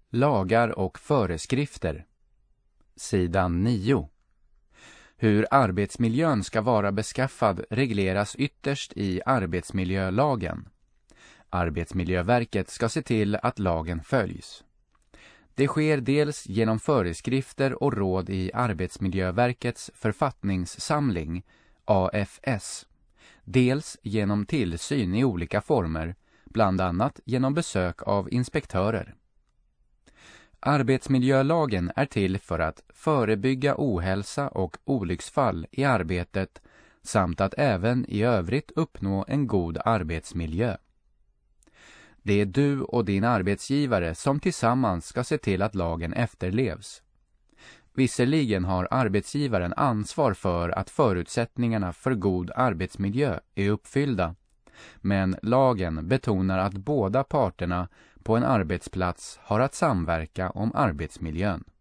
Lagar och föreskrifter. Sidan 9. Hur arbetsmiljön ska vara beskaffad regleras ytterst i arbetsmiljölagen. Arbetsmiljöverket ska se till att lagen följs. Det sker dels genom föreskrifter och råd i Arbetsmiljöverkets författningssamling, AFS, dels genom tillsyn i olika former, bland annat genom besök av inspektörer. Arbetsmiljölagen är till för att förebygga ohälsa och olycksfall i arbetet samt att även i övrigt uppnå en god arbetsmiljö. Det är du och din arbetsgivare som tillsammans ska se till att lagen efterlevs. Visserligen har arbetsgivaren ansvar för att förutsättningarna för god arbetsmiljö är uppfyllda, men lagen betonar att båda parterna på en arbetsplats har att samverka om arbetsmiljön.